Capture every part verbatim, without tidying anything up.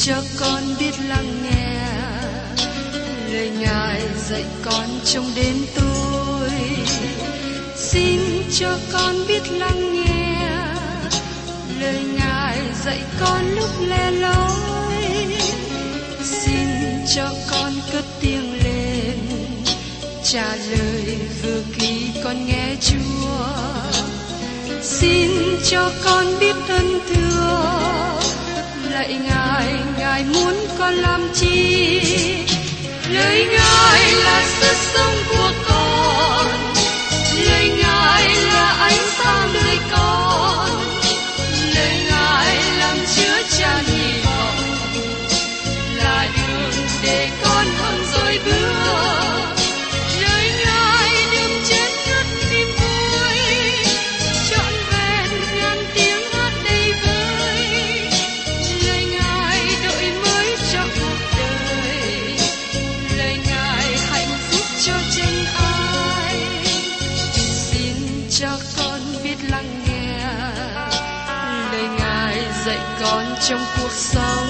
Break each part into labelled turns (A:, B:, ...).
A: cho con biết lắng nghe lời Ngài dạy con trong đêm tối. Xin cho con biết lắng nghe lời Ngài dạy con lúc le lối. Xin cho con cất tiếng lên trả lời vừa khi con nghe Chúa. Xin cho con biết ơn thưa lạy Ngài, Ngài muốn con làm chi? Lời Ngài là sức sống của con, lời Ngài là ánh sáng đời con, lời Ngài làm chứa chan hy vọng, là đường để con hơn rồi bước. Lời Ngài đừng chết ngất niềm vui, trọn vẹn ngàn tiếng hát đầy vơi. Lời Ngài đổi mới cho cuộc đời, lời Ngài hạnh phúc cho chân ai. Xin cho con biết lắng nghe lời Ngài dạy con trong cuộc sống.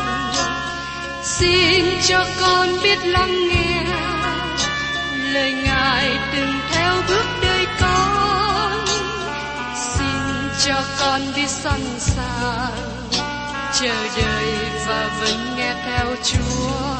A: Xin cho con biết lắng nghe lời Ngài từng theo bước đời con. Xin cho con biết sẵn sàng chờ đợi và vẫn nghe theo Chúa.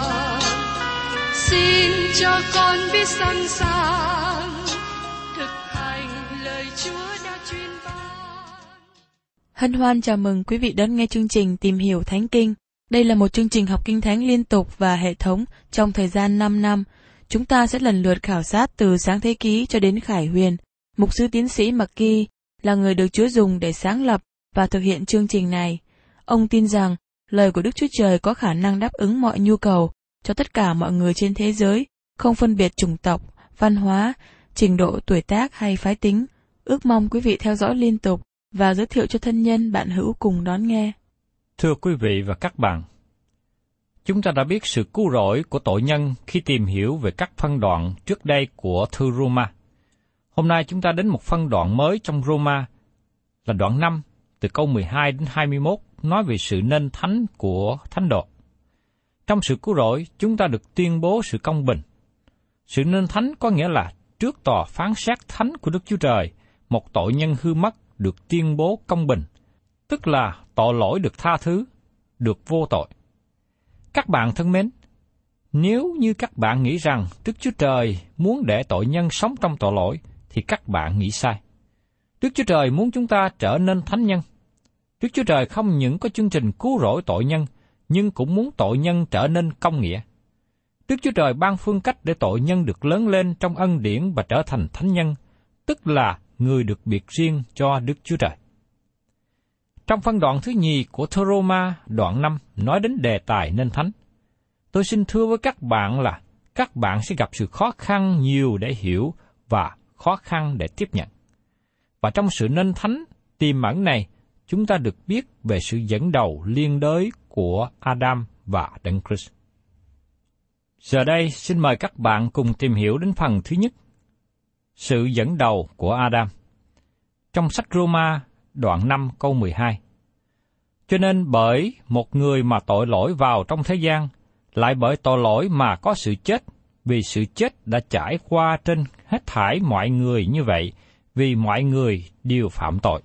A: Xin cho con biết sẵn sàng thực hành lời Chúa đã truyền ban.
B: Hân hoan chào mừng quý vị đón nghe chương trình Tìm hiểu Thánh Kinh. Đây là một chương trình học Kinh Thánh liên tục và hệ thống trong thời gian năm năm. Chúng ta sẽ lần lượt khảo sát từ Sáng Thế Ký cho đến Khải Huyền. Mục sư tiến sĩ McGee là người được Chúa dùng để sáng lập và thực hiện chương trình này. Ông tin rằng lời của Đức Chúa Trời có khả năng đáp ứng mọi nhu cầu cho tất cả mọi người trên thế giới, không phân biệt chủng tộc, văn hóa, trình độ tuổi tác hay phái tính. Ước mong quý vị theo dõi liên tục và giới thiệu cho thân nhân bạn hữu cùng đón nghe.
C: Thưa quý vị và các bạn, chúng ta đã biết sự cứu rỗi của tội nhân khi tìm hiểu về các phân đoạn trước đây của thư Roma. Hôm nay chúng ta đến một phân đoạn mới trong Roma, là đoạn năm, từ câu mười hai đến hai mươi mốt, nói về sự nên thánh của thánh đồ. Trong sự cứu rỗi, chúng ta được tuyên bố sự công bình. Sự nên thánh có nghĩa là trước tòa phán xét thánh của Đức Chúa Trời, một tội nhân hư mất được tuyên bố công bình, tức là tội lỗi được tha thứ, được vô tội. Các bạn thân mến, nếu như các bạn nghĩ rằng Đức Chúa Trời muốn để tội nhân sống trong tội lỗi, thì các bạn nghĩ sai. Đức Chúa Trời muốn chúng ta trở nên thánh nhân. Đức Chúa Trời không những có chương trình cứu rỗi tội nhân, nhưng cũng muốn tội nhân trở nên công nghĩa. Đức Chúa Trời ban phương cách để tội nhân được lớn lên trong ân điển và trở thành thánh nhân, tức là người được biệt riêng cho Đức Chúa Trời. Trong phân đoạn thứ nhì của thơ Roma, đoạn năm, nói đến đề tài nên thánh. Tôi xin thưa với các bạn là các bạn sẽ gặp sự khó khăn nhiều để hiểu và khó khăn để tiếp nhận. Và trong sự nên thánh tiềm ẩn này, chúng ta được biết về sự dẫn đầu liên đới của Adam và Đấng Christ. Giờ đây, xin mời các bạn cùng tìm hiểu đến phần thứ nhất, sự dẫn đầu của Adam. Trong sách Roma, đoạn năm câu mười hai. Cho nên bởi một người mà tội lỗi vào trong thế gian, lại bởi tội lỗi mà có sự chết, vì sự chết đã trải qua trên hết thảy mọi người như vậy, vì mọi người đều phạm tội.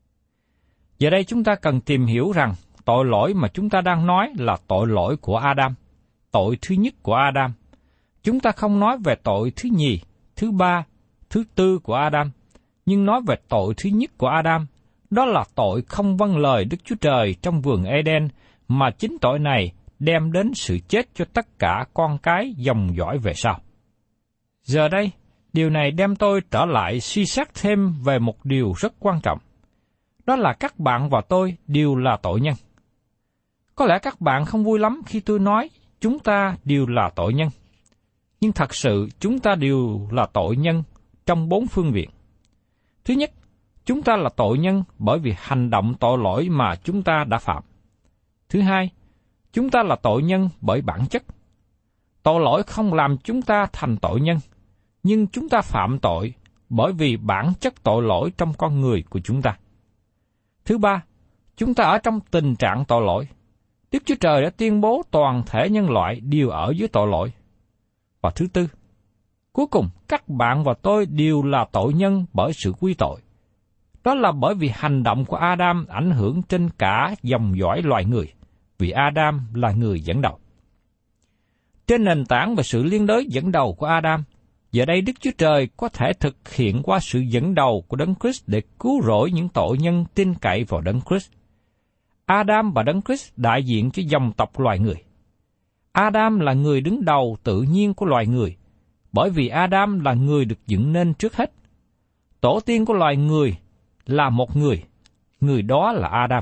C: Giờ đây chúng ta cần tìm hiểu rằng tội lỗi mà chúng ta đang nói là tội lỗi của Adam, tội thứ nhất của Adam. Chúng ta không nói về tội thứ nhì, thứ ba, thứ tư của Adam, nhưng nói về tội thứ nhất của Adam, đó là tội không vâng lời Đức Chúa Trời trong vườn Eden, mà chính tội này đem đến sự chết cho tất cả con cái dòng dõi về sau. Giờ đây, điều này đem tôi trở lại suy xét thêm về một điều rất quan trọng. Đó là các bạn và tôi đều là tội nhân. Có lẽ các bạn không vui lắm khi tôi nói chúng ta đều là tội nhân. Nhưng thật sự chúng ta đều là tội nhân trong bốn phương diện. Thứ nhất, chúng ta là tội nhân bởi vì hành động tội lỗi mà chúng ta đã phạm. Thứ hai, chúng ta là tội nhân bởi bản chất. Tội lỗi không làm chúng ta thành tội nhân, nhưng chúng ta phạm tội bởi vì bản chất tội lỗi trong con người của chúng ta. Thứ ba, chúng ta ở trong tình trạng tội lỗi. Đức Chúa Trời đã tuyên bố toàn thể nhân loại đều ở dưới tội lỗi. Và thứ tư, cuối cùng các bạn và tôi đều là tội nhân bởi sự quy tội. Đó là bởi vì hành động của Adam ảnh hưởng trên cả dòng dõi loài người, vì Adam là người dẫn đầu. Trên nền tảng và sự liên đới dẫn đầu của Adam, giờ đây Đức Chúa Trời có thể thực hiện qua sự dẫn đầu của Đấng Christ để cứu rỗi những tội nhân tin cậy vào Đấng Christ. Adam và Đấng Christ đại diện cho dòng tộc loài người. Adam là người đứng đầu tự nhiên của loài người, bởi vì Adam là người được dựng nên trước hết. Tổ tiên của loài người là một người, người đó là Adam.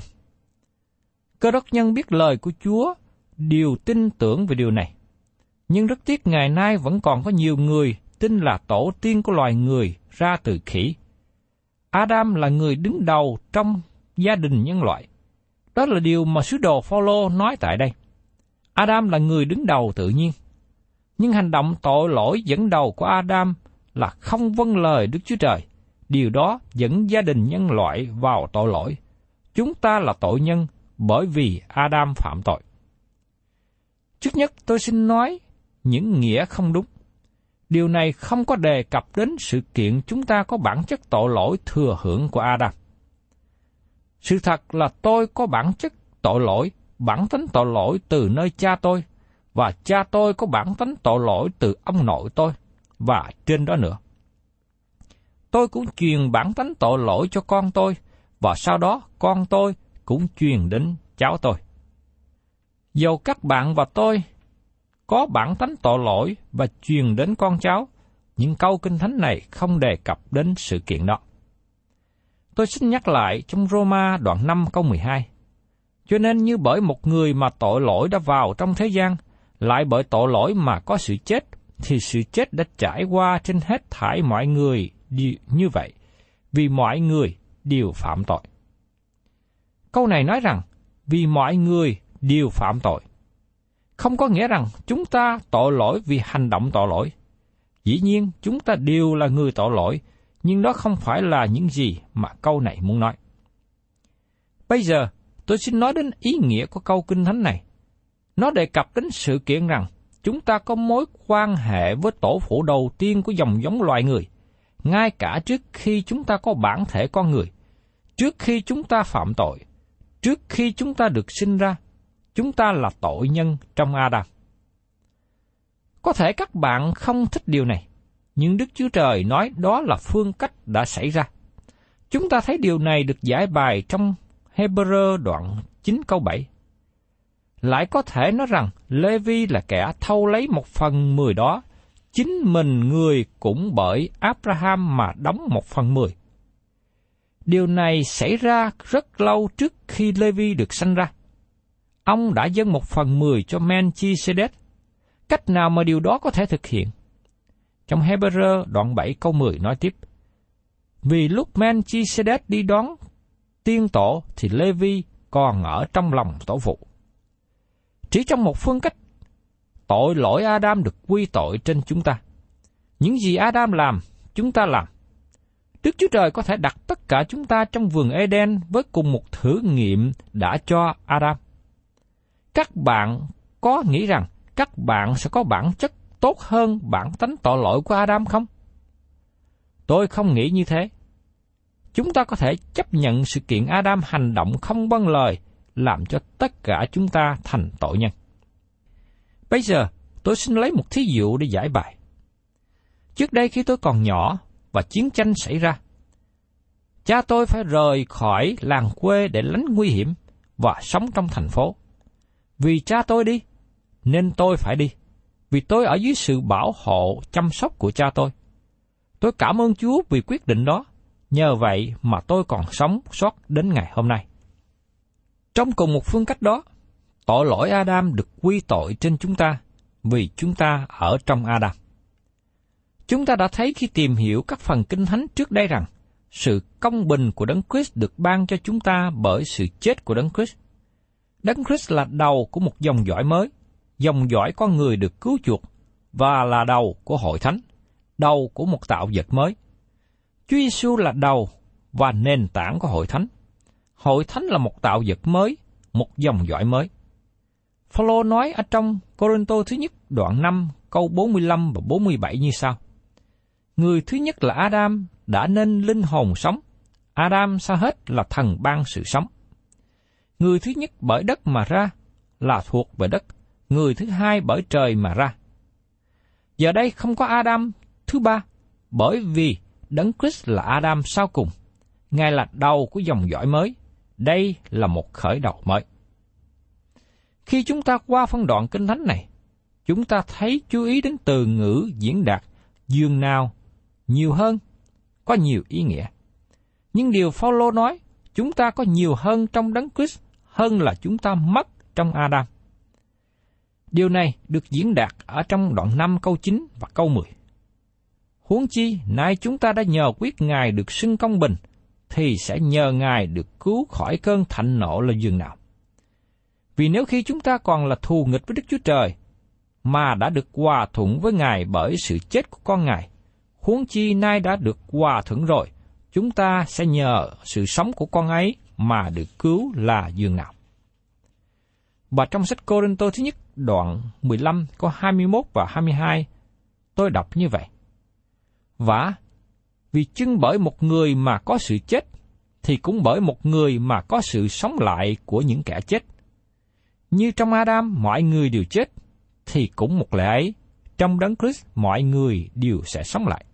C: Cơ đốc nhân biết lời của Chúa đều tin tưởng về điều này. Nhưng rất tiếc ngày nay vẫn còn có nhiều người tin là tổ tiên của loài người ra từ khỉ. Adam là người đứng đầu trong gia đình nhân loại. Đó là điều mà sứ đồ Phao-lô nói tại đây. Adam là người đứng đầu tự nhiên. Nhưng hành động tội lỗi dẫn đầu của Adam là không vâng lời Đức Chúa Trời. Điều đó dẫn gia đình nhân loại vào tội lỗi. Chúng ta là tội nhân bởi vì Adam phạm tội. Trước nhất tôi xin nói những nghĩa không đúng. Điều này không có đề cập đến sự kiện chúng ta có bản chất tội lỗi thừa hưởng của Adam. Sự thật là tôi có bản chất tội lỗi, bản tính tội lỗi từ nơi cha tôi, và cha tôi có bản tính tội lỗi từ ông nội tôi, và trên đó nữa. Tôi cũng truyền bản tính tội lỗi cho con tôi, và sau đó con tôi cũng truyền đến cháu tôi. Dầu các bạn và tôi có bản tánh tội lỗi và truyền đến con cháu, những câu Kinh Thánh này không đề cập đến sự kiện đó. Tôi xin nhắc lại trong Roma đoạn năm câu mười hai. Cho nên như bởi một người mà tội lỗi đã vào trong thế gian, lại bởi tội lỗi mà có sự chết, thì sự chết đã trải qua trên hết thảy mọi người như vậy, vì mọi người đều phạm tội. Câu này nói rằng, vì mọi người đều phạm tội, không có nghĩa rằng chúng ta tội lỗi vì hành động tội lỗi. Dĩ nhiên, chúng ta đều là người tội lỗi, nhưng đó không phải là những gì mà câu này muốn nói. Bây giờ, tôi xin nói đến ý nghĩa của câu Kinh Thánh này. Nó đề cập đến sự kiện rằng chúng ta có mối quan hệ với tổ phụ đầu tiên của dòng giống loài người, ngay cả trước khi chúng ta có bản thể con người, trước khi chúng ta phạm tội, trước khi chúng ta được sinh ra, chúng ta là tội nhân trong Adam. Có thể các bạn không thích điều này, nhưng Đức Chúa Trời nói đó là phương cách đã xảy ra. Chúng ta thấy điều này được giải bày trong Hebrew đoạn chín câu bảy. Lại có thể nói rằng Lê-vi là kẻ thâu lấy một phần mười đó, chính mình người cũng bởi Abraham mà đóng một phần mười. Điều này xảy ra rất lâu trước khi Lê-vi được sanh ra. Ông đã dâng một phần mười cho Melchizedek. Cách nào mà điều đó có thể thực hiện? Trong Hebrew đoạn bảy câu mười nói tiếp, vì lúc Melchizedek đi đón tiên tổ thì Lê-vi còn ở trong lòng tổ phụ. Chỉ trong một phương cách, tội lỗi Adam được quy tội trên chúng ta. Những gì Adam làm, chúng ta làm. Đức Chúa Trời có thể đặt tất cả chúng ta trong vườn Eden với cùng một thử nghiệm đã cho Adam. Các bạn có nghĩ rằng các bạn sẽ có bản chất tốt hơn bản tánh tội lỗi của Adam không? Tôi không nghĩ như thế. Chúng ta có thể chấp nhận sự kiện Adam hành động không vâng lời, làm cho tất cả chúng ta thành tội nhân. Bây giờ, tôi xin lấy một thí dụ để giải bài. Trước đây khi tôi còn nhỏ và chiến tranh xảy ra, cha tôi phải rời khỏi làng quê để lánh nguy hiểm và sống trong thành phố. Vì cha tôi đi, nên tôi phải đi, vì tôi ở dưới sự bảo hộ, chăm sóc của cha tôi. Tôi cảm ơn Chúa vì quyết định đó, nhờ vậy mà tôi còn sống sót đến ngày hôm nay. Trong cùng một phương cách đó, tội lỗi Adam được quy tội trên chúng ta, vì chúng ta ở trong Adam. Chúng ta đã thấy khi tìm hiểu các phần Kinh Thánh trước đây rằng, sự công bình của Đấng Christ được ban cho chúng ta bởi sự chết của Đấng Christ. Đấng Christ là đầu của một dòng dõi mới, dòng dõi con người được cứu chuộc, và là đầu của hội thánh, đầu của một tạo vật mới. Chúa Giêsu là đầu và nền tảng của hội thánh. Hội thánh là một tạo vật mới, một dòng dõi mới. Phaolô nói ở trong Cô-rinh-tô thứ nhất đoạn năm câu bốn mươi lăm và bốn mươi bảy như sau. Người thứ nhất là Adam đã nên linh hồn sống. Adam sau hết là thần ban sự sống. Người thứ nhất bởi đất mà ra là thuộc về đất, người thứ hai bởi trời mà ra. Giờ đây không có Adam thứ ba, bởi vì Đấng Christ là Adam sau cùng. Ngài là đầu của dòng dõi mới. Đây là một khởi đầu mới. Khi chúng ta qua phân đoạn Kinh Thánh này, chúng ta thấy chú ý đến từ ngữ diễn đạt dường nào nhiều hơn, có nhiều ý nghĩa. Nhưng điều Phaolô nói, chúng ta có nhiều hơn trong Đấng Christ hơn là chúng ta mất trong Adam. Điều này được diễn đạt ở trong đoạn năm câu chín và câu mười. Huống chi, nay chúng ta đã nhờ quyết Ngài được xưng công bình, thì sẽ nhờ Ngài được cứu khỏi cơn thạnh nộ là dường nào. Vì nếu khi chúng ta còn là thù nghịch với Đức Chúa Trời, mà đã được hòa thuận với Ngài bởi sự chết của con Ngài, huống chi nay đã được hòa thuận rồi, chúng ta sẽ nhờ sự sống của con ấy mà được cứu là dường nào. Và trong sách Cô-rinh-tô thứ nhất đoạn mười lăm câu hai mươi mốt và hai mươi hai, tôi đọc như vậy. Và vì chưng bởi một người mà có sự chết, thì cũng bởi một người mà có sự sống lại của những kẻ chết. Như trong Adam mọi người đều chết, thì cũng một lẽ ấy, trong Đấng Christ mọi người đều sẽ sống lại.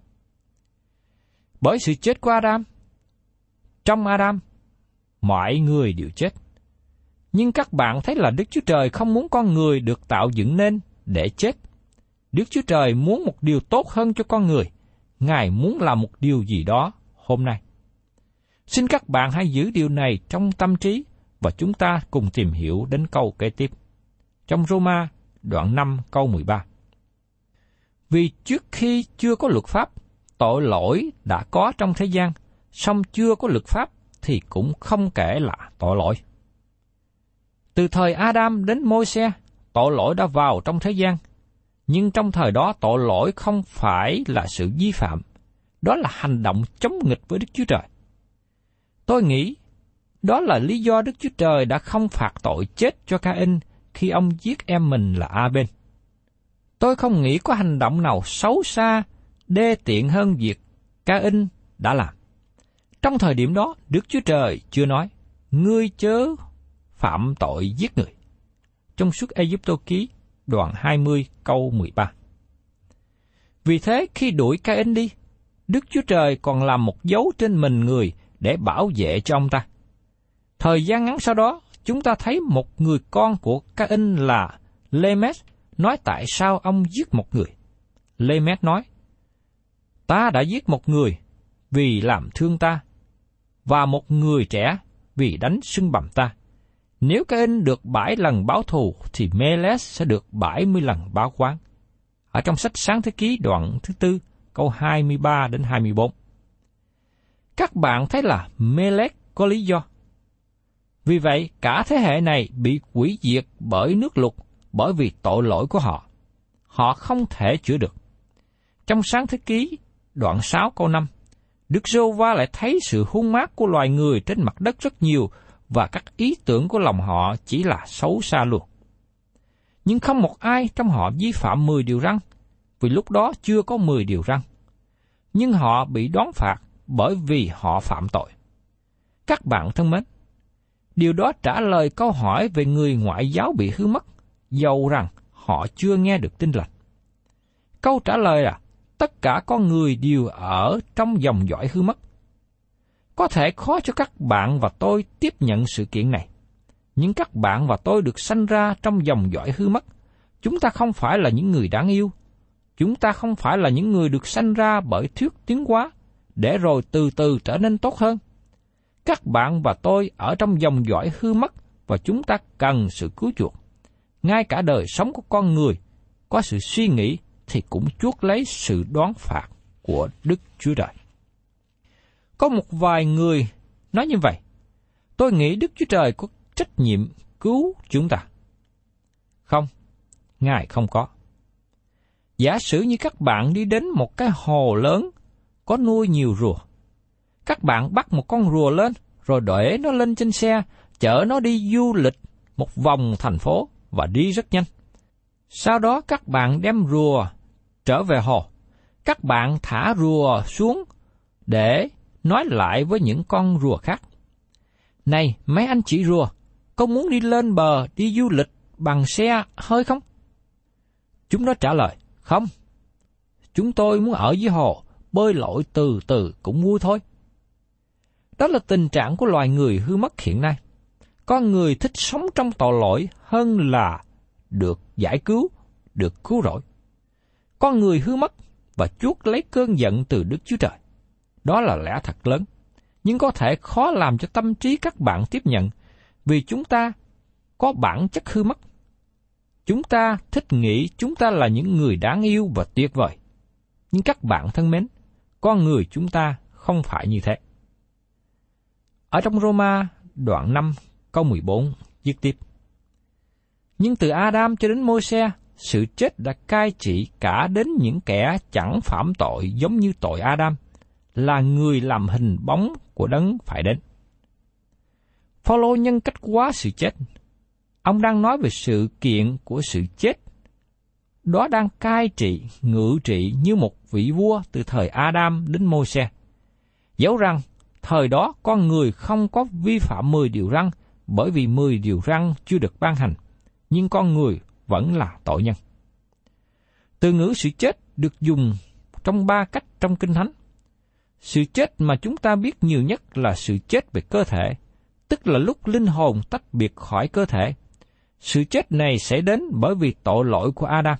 C: Bởi sự chết của Adam, trong Adam, mọi người đều chết. Nhưng các bạn thấy là Đức Chúa Trời không muốn con người được tạo dựng nên để chết. Đức Chúa Trời muốn một điều tốt hơn cho con người. Ngài muốn làm một điều gì đó hôm nay. Xin các bạn hãy giữ điều này trong tâm trí và chúng ta cùng tìm hiểu đến câu kế tiếp. Trong Roma đoạn năm câu mười ba. Vì trước khi chưa có luật pháp, tội lỗi đã có trong thế gian, song chưa có luật pháp thì cũng không kể là tội lỗi. Từ thời Adam đến Môi-se, tội lỗi đã vào trong thế gian, nhưng trong thời đó tội lỗi không phải là sự vi phạm, đó là hành động chống nghịch với Đức Chúa Trời. Tôi nghĩ đó là lý do Đức Chúa Trời đã không phạt tội chết cho Ca-in khi ông giết em mình là A-bên. Tôi không nghĩ có hành động nào xấu xa, đê tiện hơn việc Ca-in đã làm. Trong thời điểm đó, Đức Chúa Trời chưa nói, ngươi chớ phạm tội giết người. Trong suốt Ê-díp-tô ký, đoạn hai mươi câu mười ba. Vì thế, khi đuổi Ca-in đi, Đức Chúa Trời còn làm một dấu trên mình người để bảo vệ cho ông ta. Thời gian ngắn sau đó, chúng ta thấy một người con của Ca-in là Lê-mét nói tại sao ông giết một người. Lê-mét nói, ta đã giết một người vì làm thương ta, và một người trẻ vì đánh sưng bầm ta. Nếu Ca-in được bảy lần báo thù, thì Mê-lét sẽ được bảy mươi lần báo oán. Ở trong sách Sáng Thế Ký đoạn thứ tư, câu hai mươi ba đến hai mươi bốn. Các bạn thấy là Mê-lét có lý do. Vì vậy, cả thế hệ này bị hủy diệt bởi nước lụt, bởi vì tội lỗi của họ. Họ không thể chữa được. Trong Sáng Thế Ký đoạn sáu câu năm, Đức Giê-hô-va lại thấy sự hung mát của loài người trên mặt đất rất nhiều, và các ý tưởng của lòng họ chỉ là xấu xa luôn. Nhưng không một ai trong họ vi phạm mười điều răn, vì lúc đó chưa có mười điều răn. Nhưng họ bị đoán phạt bởi vì họ phạm tội. Các bạn thân mến, điều đó trả lời câu hỏi về người ngoại giáo bị hư mất, dầu rằng họ chưa nghe được tin lành. Câu trả lời là, tất cả con người đều ở trong dòng dõi hư mất. Có thể khó cho các bạn và tôi tiếp nhận sự kiện này, nhưng các bạn và tôi được sanh ra trong dòng dõi hư mất. Chúng ta không phải là những người đáng yêu. Chúng ta không phải là những người được sanh ra bởi thuyết tiến hóa, để rồi từ từ trở nên tốt hơn. Các bạn và tôi ở trong dòng dõi hư mất, và chúng ta cần sự cứu chuộc. Ngay cả đời sống của con người, có sự suy nghĩ thì cũng chuốc lấy sự đoán phạt của Đức Chúa Trời. Có một vài người nói như vậy, tôi nghĩ Đức Chúa Trời có trách nhiệm cứu chúng ta. Không, Ngài không có. Giả sử như các bạn đi đến một cái hồ lớn, có nuôi nhiều rùa. Các bạn bắt một con rùa lên, rồi để nó lên trên xe, chở nó đi du lịch một vòng thành phố, và đi rất nhanh. Sau đó các bạn đem rùa trở về hồ. Các bạn thả rùa xuống để nói lại với những con rùa khác. Này, mấy anh chị rùa, có muốn đi lên bờ đi du lịch bằng xe hơi không? Chúng nó trả lời, không. Chúng tôi muốn ở dưới hồ, bơi lội từ từ cũng vui thôi. Đó là tình trạng của loài người hư mất hiện nay. Con người thích sống trong tội lỗi hơn là được giải cứu, được cứu rỗi. Con người hư mất và chuốc lấy cơn giận từ Đức Chúa Trời. Đó là lẽ thật lớn, nhưng có thể khó làm cho tâm trí các bạn tiếp nhận, vì chúng ta có bản chất hư mất. Chúng ta thích nghĩ chúng ta là những người đáng yêu và tuyệt vời. Nhưng các bạn thân mến, con người chúng ta không phải như thế. Ở trong Roma đoạn năm câu mười bốn viết tiếp: Nhưng từ Adam cho đến Môi-se, sự chết đã cai trị cả đến những kẻ chẳng phạm tội giống như tội Adam, là người làm hình bóng của đấng phải đến. Phao-lô nhân cách hóa sự chết. Ông đang nói về sự kiện của sự chết. Đó đang cai trị, ngự trị như một vị vua từ thời Adam đến Môi-se. Dẫu rằng thời đó con người không có vi phạm mười điều răn, bởi vì mười điều răn chưa được ban hành, nhưng con người vẫn là tội nhân. Từ ngữ sự chết được dùng trong ba cách trong Kinh Thánh. Sự chết mà chúng ta biết nhiều nhất là sự chết về cơ thể, tức là lúc linh hồn tách biệt khỏi cơ thể. Sự chết này sẽ đến bởi vì tội lỗi của Adam.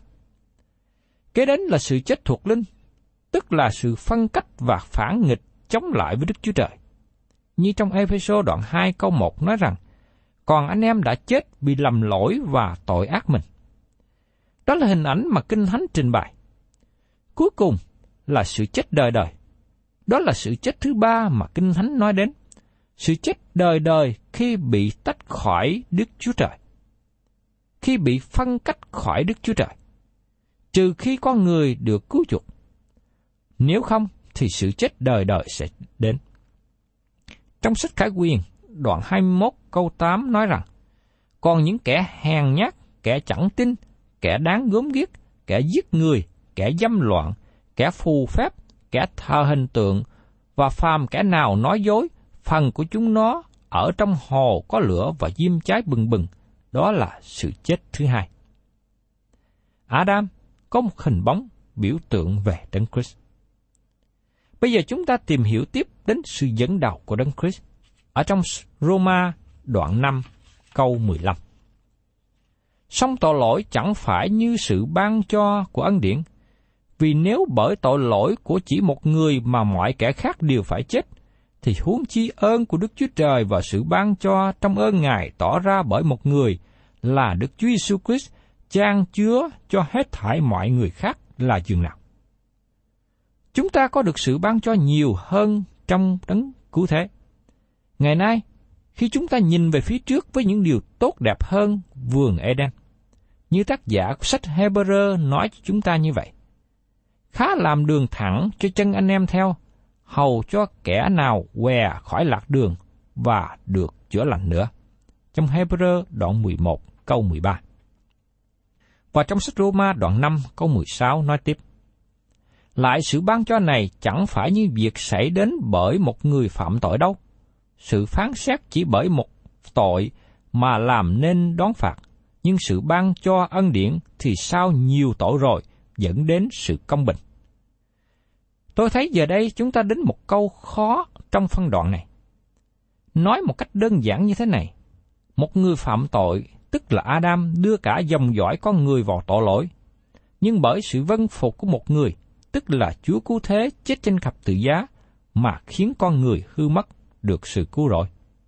C: Kế đến là sự chết thuộc linh, tức là sự phân cách và phản nghịch chống lại với Đức Chúa Trời. Như trong Ê-phê-sô đoạn hai câu một nói rằng, còn anh em đã chết vì lầm lỗi và tội ác mình. Đó là hình ảnh mà Kinh Thánh trình bày. Cuối cùng là sự chết đời đời. Đó là sự chết thứ ba mà Kinh Thánh nói đến. Sự chết đời đời khi bị tách khỏi Đức Chúa Trời. Khi bị phân cách khỏi Đức Chúa Trời. Trừ khi con người được cứu chuộc. Nếu không, thì sự chết đời đời sẽ đến. Trong sách Khải Huyền, đoạn hai mươi mốt câu tám nói rằng, còn những kẻ hèn nhát, kẻ chẳng tin, kẻ đáng gớm ghiếc, kẻ giết người, kẻ dâm loạn, kẻ phù phép, kẻ thờ hình tượng, và phàm kẻ nào nói dối, phần của chúng nó ở trong hồ có lửa và diêm cháy bừng bừng. Đó là sự chết thứ hai. Adam có một hình bóng biểu tượng về Đấng Christ. Bây giờ chúng ta tìm hiểu tiếp đến sự dẫn đầu của Đấng Christ ở trong Roma đoạn năm câu mười lăm. Song tội lỗi chẳng phải như sự ban cho của ân điển, vì nếu bởi tội lỗi của chỉ một người mà mọi kẻ khác đều phải chết, thì huống chi ơn của Đức Chúa Trời và sự ban cho trong ơn Ngài tỏ ra bởi một người là Đức Chúa Giêsu Christ chan chứa cho hết thảy mọi người khác là chừng nào. Chúng ta có được sự ban cho nhiều hơn trong đấng cứu thế. Ngày nay, khi chúng ta nhìn về phía trước với những điều tốt đẹp hơn vườn Eden, như tác giả của sách Hebrew nói cho chúng ta như vậy, khá làm đường thẳng cho chân anh em theo, hầu cho kẻ nào què khỏi lạc đường và được chữa lành nữa. Trong Hebrew đoạn mười một câu mười ba. Và trong sách Roma đoạn năm câu mười sáu nói tiếp, lại sự ban cho này chẳng phải như việc xảy đến bởi một người phạm tội đâu. Sự phán xét chỉ bởi một tội mà làm nên đón phạt, nhưng sự ban cho ân điển thì sau nhiều tội rồi dẫn đến sự công bình. Tôi thấy giờ đây chúng ta đến một câu khó trong phân đoạn này. Nói một cách đơn giản như thế này, một người phạm tội, tức là Adam, đưa cả dòng dõi con người vào tội lỗi, nhưng bởi sự vâng phục của một người, tức là Chúa Cứu Thế chết trên thập tự giá, mà khiến con người hư mất được sự cứu rỗi.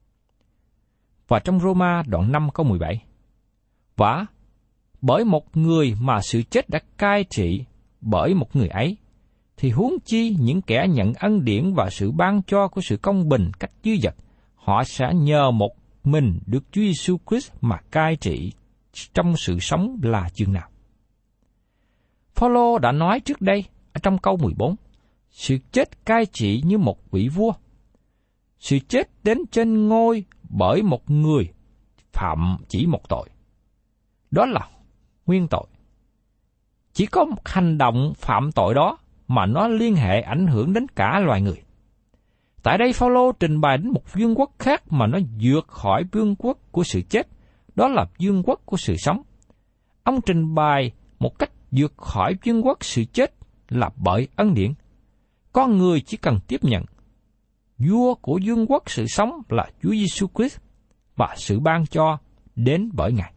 C: Và trong Roma đoạn năm câu mười bảy, vả, bởi một người mà sự chết đã cai trị bởi một người ấy, thì huống chi những kẻ nhận ân điển và sự ban cho của sự công bình cách dư dật, họ sẽ nhờ một mình Đức Chúa Giêsu Christ mà cai trị trong sự sống là chừng nào. Phao-lô đã nói trước đây ở trong câu mười bốn, sự chết cai trị như một vị vua. Sự chết đến trên ngôi bởi một người phạm chỉ một tội. đó là nguyên tội. Chỉ có một hành động phạm tội đó mà nó liên hệ ảnh hưởng đến cả loài người. Tại đây Phao-lô trình bày đến một vương quốc khác mà nó vượt khỏi vương quốc của sự chết, đó là vương quốc của sự sống. Ông trình bày một cách vượt khỏi vương quốc sự chết là bởi ân điển. Con người chỉ cần tiếp nhận vua của vương quốc sự sống là Chúa Giêsu Christ và sự ban cho đến bởi Ngài.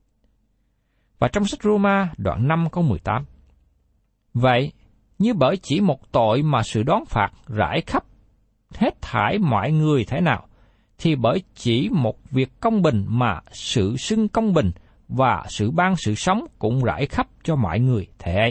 C: Và trong sách Roma đoạn năm câu mười tám, vậy, như bởi chỉ một tội mà sự đón phạt rải khắp hết thảy mọi người thế nào, thì bởi chỉ một việc công bình mà sự xưng công bình và sự ban sự sống cũng rải khắp cho mọi người thế ấy.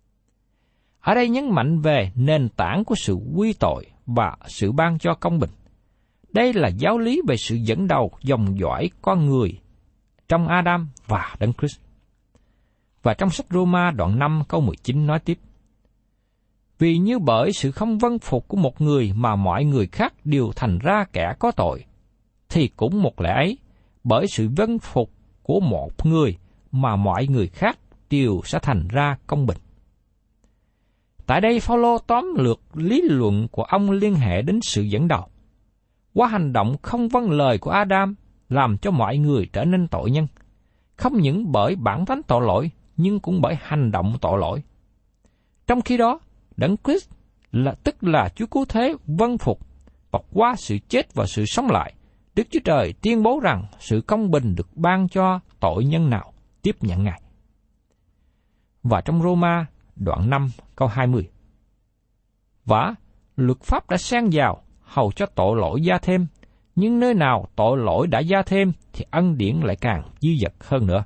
C: Ở đây nhấn mạnh về nền tảng của sự quy tội và sự ban cho công bình. Đây là giáo lý về sự dẫn đầu dòng dõi con người trong Adam và Đấng Christ. Và trong sách Roma đoạn năm câu mười chín nói tiếp, vì như bởi sự không vâng phục của một người mà mọi người khác đều thành ra kẻ có tội, thì cũng một lẽ ấy, bởi sự vâng phục của một người mà mọi người khác đều sẽ thành ra công bình. Tại đây Phao-lô tóm lược lý luận của ông liên hệ đến sự dẫn đầu. Qua hành động không vâng lời của Adam làm cho mọi người trở nên tội nhân, không những bởi bản tánh tội lỗi, nhưng cũng bởi hành động tội lỗi. Trong khi đó, Đấng Christ là tức là Chúa Cứu Thế vâng phục, và qua sự chết và sự sống lại, Đức Chúa Trời tuyên bố rằng sự công bình được ban cho tội nhân nào tiếp nhận Ngài. Và trong Roma đoạn năm câu hai mươi, và luật pháp đã xen vào hầu cho tội lỗi gia thêm, nhưng nơi nào tội lỗi đã gia thêm thì ân điển lại càng dư dật hơn nữa.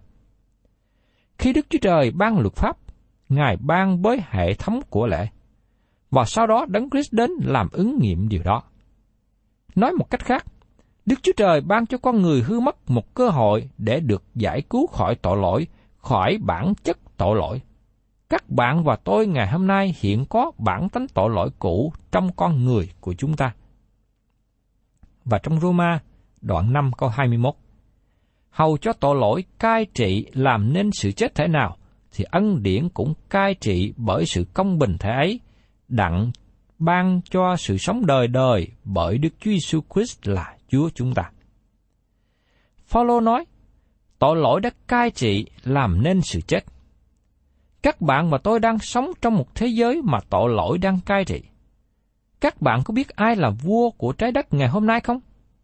C: Khi Đức Chúa Trời ban luật pháp, Ngài ban với hệ thống của lễ, và sau đó Đấng Christ đến làm ứng nghiệm điều đó. Nói một cách khác, Đức Chúa Trời ban cho con người hư mất một cơ hội để được giải cứu khỏi tội lỗi, khỏi bản chất tội lỗi. Các bạn và tôi ngày hôm nay hiện có bản tánh tội lỗi cũ trong con người của chúng ta. Và trong Roma đoạn năm câu hai mươi mốt, hầu cho tội lỗi cai trị làm nên sự chết thể nào, thì ân điển cũng cai trị bởi sự công bình thể ấy, đặng ban cho sự sống đời đời bởi Đức Chúa Giêsu Christ là Chúa chúng ta. Phao-lô nói, tội lỗi đã cai trị làm nên sự chết. Các bạn và tôi đang sống trong một thế giới mà tội lỗi đang cai trị. Các bạn có biết ai là vua của trái đất ngày hôm nay không?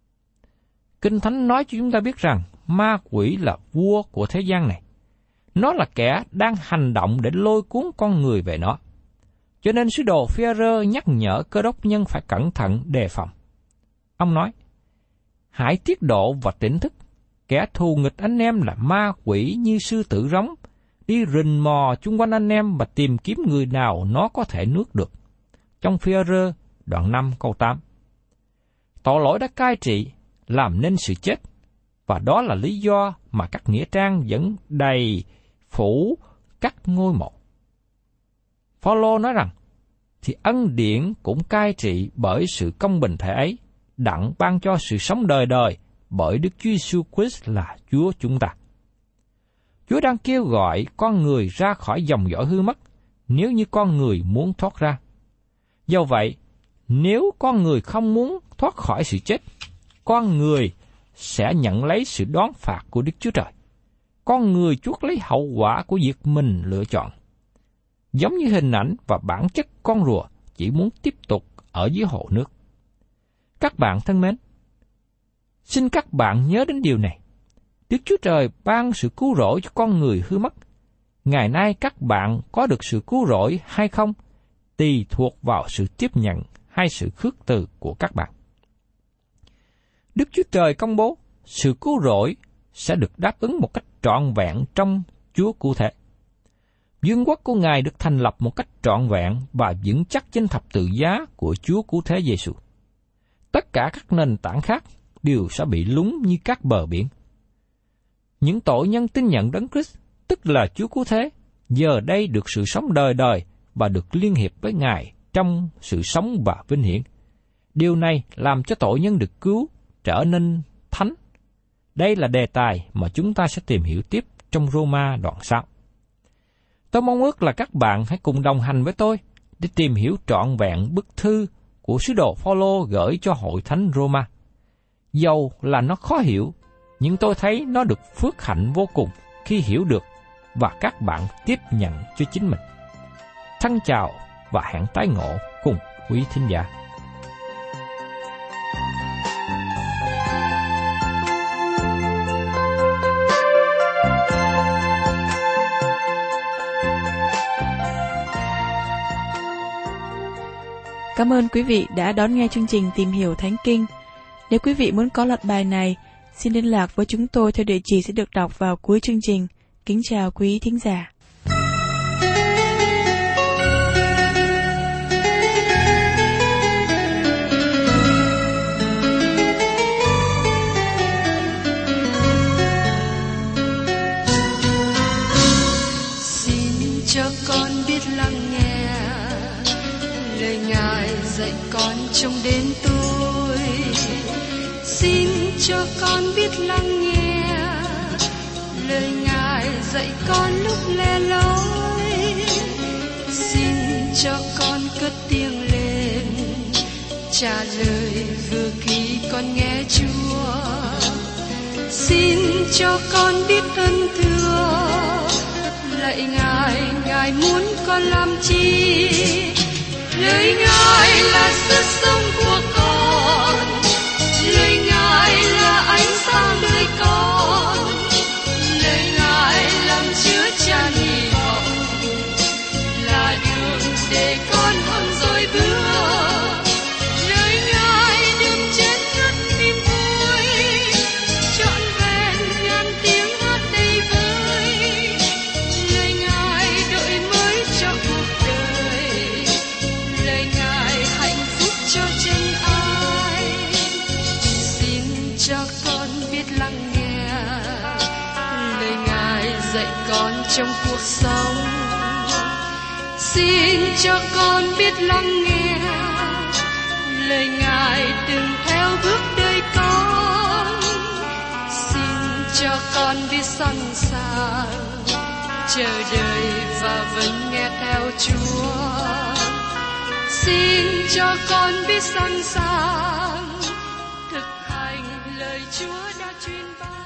C: Kinh Thánh nói cho chúng ta biết rằng ma quỷ là vua của thế gian này. Nó là kẻ đang hành động để lôi cuốn con người về nó. Cho nên sứ đồ Phi-e-rơ nhắc nhở Cơ Đốc nhân phải cẩn thận đề phòng. Ông nói, hãy tiết độ và tỉnh thức, kẻ thù nghịch anh em là ma quỷ như sư tử rống, đi rình mò chung quanh anh em và tìm kiếm người nào nó có thể nuốt được. Trong Phi-e-rơ đoạn năm câu tám. Tội lỗi đã cai trị, làm nên sự chết, và đó là lý do mà các nghĩa trang vẫn đầy phủ các ngôi mộ. Phao-lô nói rằng, thì ân điển cũng cai trị bởi sự công bình thể ấy, đặng ban cho sự sống đời đời bởi Đức Chúa Giêsu Christ là Chúa chúng ta. Chúa đang kêu gọi con người ra khỏi dòng dõi hư mất, nếu như con người muốn thoát ra. Do vậy, nếu con người không muốn thoát khỏi sự chết, con người sẽ nhận lấy sự đón phạt của Đức Chúa Trời. Con người chuốc lấy hậu quả của việc mình lựa chọn. Giống như hình ảnh và bản chất con rùa chỉ muốn tiếp tục ở dưới hồ nước. Các bạn thân mến, xin các bạn nhớ đến điều này. Đức Chúa Trời ban sự cứu rỗi cho con người hư mất. Ngày nay các bạn có được sự cứu rỗi hay không, tùy thuộc vào sự tiếp nhận hay sự khước từ của các bạn. Đức Chúa Trời công bố sự cứu rỗi sẽ được đáp ứng một cách trọn vẹn trong Chúa Cứu Thế. Vương quốc của Ngài được thành lập một cách trọn vẹn và vững chắc trên thập tự giá của Chúa Cứu Thế Giêsu. Tất cả các nền tảng khác đều sẽ bị lún như các bờ biển. Những tội nhân tin nhận Đấng Christ, tức là Chúa Cứu Thế, giờ đây được sự sống đời đời và được liên hiệp với Ngài trong sự sống và vinh hiển. Điều này làm cho tội nhân được cứu trở nên thánh. Đây là đề tài mà chúng ta sẽ tìm hiểu tiếp trong Roma đoạn sáu. Tôi mong ước là các bạn hãy cùng đồng hành với tôi để tìm hiểu trọn vẹn bức thư của sứ đồ Phao-lô gửi cho hội thánh Roma. Dầu là nó khó hiểu, nhưng tôi thấy nó được phước hạnh vô cùng khi hiểu được và các bạn tiếp nhận cho chính mình. Thân chào và hẹn tái ngộ cùng quý thính giả.
B: Cảm ơn quý vị đã đón nghe chương trình Tìm Hiểu Thánh Kinh. Nếu quý vị muốn có loạt bài này, xin liên lạc với chúng tôi theo địa chỉ sẽ được đọc vào cuối chương trình. Kính chào quý thính giả.
A: Xin cho con biết lắng nghe lời Ngài dạy con trong đêm tối. Xin cho con biết lắng nghe lời Ngài dạy con lúc lẻ loi. Xin cho con cất tiếng lên trả lời vừa khi con nghe Chúa. Xin cho con biết ơn thưa lạy Ngài, Ngài muốn con làm chi? Lời Ngài là sức sống của con, lời Ngài là ánh sáng đời con, lời Ngài làm chứa chan hy vọng, là đường để con hôm rồi bước. Lời Ngài đừng chết ngất niềm vui, trọn vẹn ngàn tiếng hát đầy vơi. Lời Ngài đổi mới cho cuộc đời, lời Ngài hạnh phúc cho chân ai. Xin cho con biết lắng nghe lời Ngài dạy con trong cuộc sống. Xin cho con biết lắng nghe lời Ngài từng theo bước đời con. Xin cho con biết sẵn sàng chờ đợi và vẫn nghe theo Chúa. Xin cho con biết sẵn sàng thực hành lời Chúa đã truyền ban.